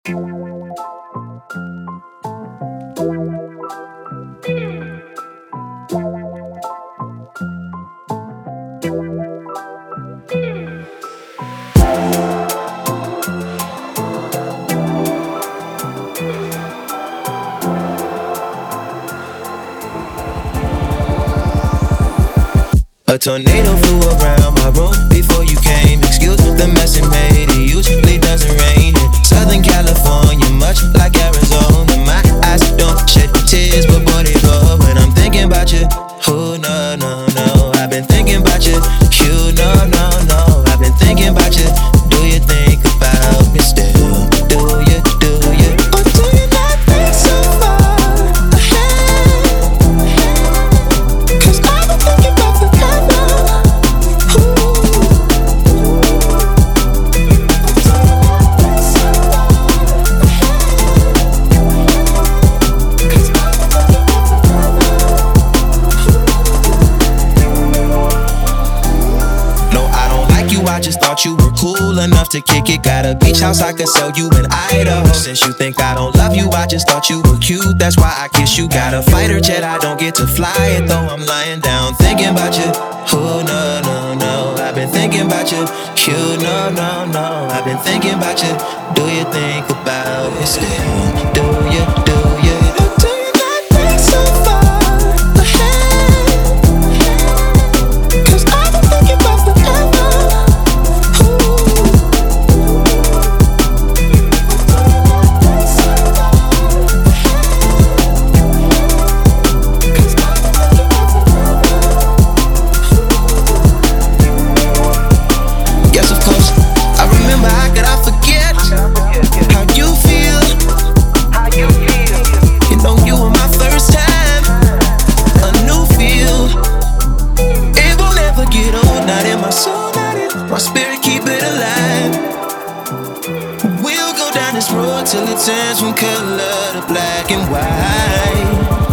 A tornado flew around my room before you came. Excuse the mess it made. It usually doesn't rain in Southern California, much like Arizona. My eyes don't shed tears, but boy they flow when I'm thinking about you. Oh no, no, no, I've been thinking about you. You no, no, no, I've been thinking about you. Do you think about me still? Do you, do you? Or do you not think so far ahead? 'Cause I've been thinking about forever. I just thought you were cool enough to kick it. Got a beach house I could sell you in Idaho. Since you think I don't love you, I just thought you were cute. That's why I kiss you. Got a fighter jet, I don't get to fly it though. I'm lying down thinking about you. Oh no, no, no, I've been thinking about you. You no, no, no, I've been thinking about you. Do you think about it still? Do you, do you? Or do you not think so far ahead? 'Cause I've been thinking about forever. My spirit keep it alive. We'll go down this road till it turns from color to black and white.